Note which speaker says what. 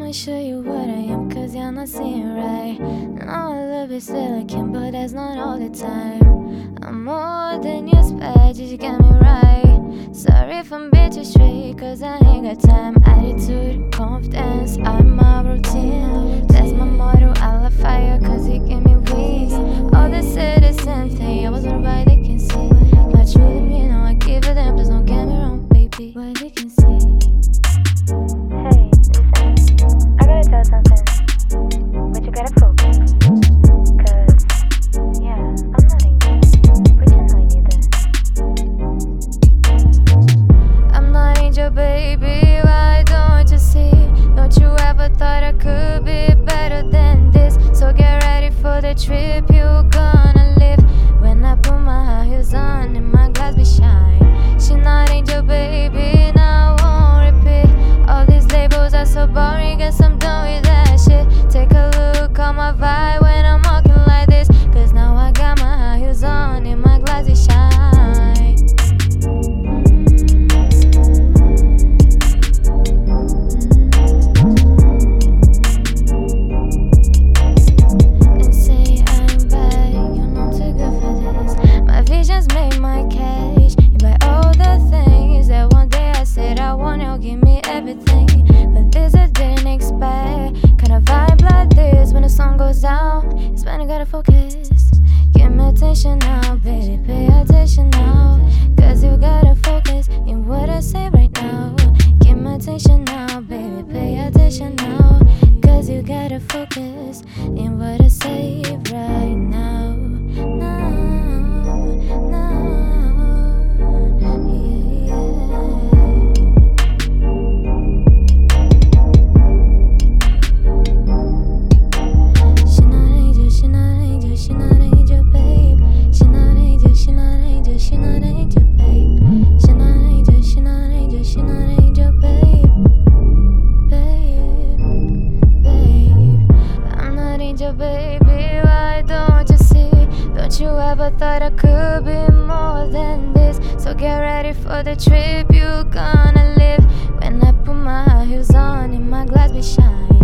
Speaker 1: I'ma show you what I am, cause you're not seeing right. No, I love it still I can, but that's not all the time. I'm more than you expect, just get me right. Sorry if I'm being too straight, cause I ain't got time. Attitude, confidence, I'm my routine. That's my motto, I love fire, cause it give me wings. All they say the same thing, I was right, they can see. My truly mean, no, I give it them, please don't get me wrong, baby. But they can see.
Speaker 2: Hey, listen, I gotta tell something, but you gotta focus. Cause, yeah, I'm not angel, but you're not neither.
Speaker 1: I'm not angel, baby, why don't you see? Don't you ever thought I could be better than this? So get ready for the trip you're gonna live. When I put my high heels on and my glass be shine. She not angel, baby, now I won't repeat. All these labels are so boring, guess I'm done with that shit. Take a look on my vibe when I'm walking like this. Cause now I got my high heels on and my glass is shine. And say I'm bad, you're not too good for this. My visions make my cash. You buy all the things that one day I said I want, you'll give me everything. But this I didn't expect. Kinda vibe like this when the sun goes down. It's when I gotta focus. Give me attention now, baby, pay attention now. Cause you gotta focus in what I say right now. Give me attention now, baby, pay attention now. Cause you gotta focus in what I say right now. Now, now, yeah, yeah. She not angel, she not angel, she not angel, babe. She not angel, she not angel, she not angel, babe. She not angel, she not angel, she not angel, babe. Babe, babe. I'm not angel, baby, why don't you see? Don't you ever thought I could be more than this? So get ready for the trip you're gonna live. When I put my high heels on and my glass be shine.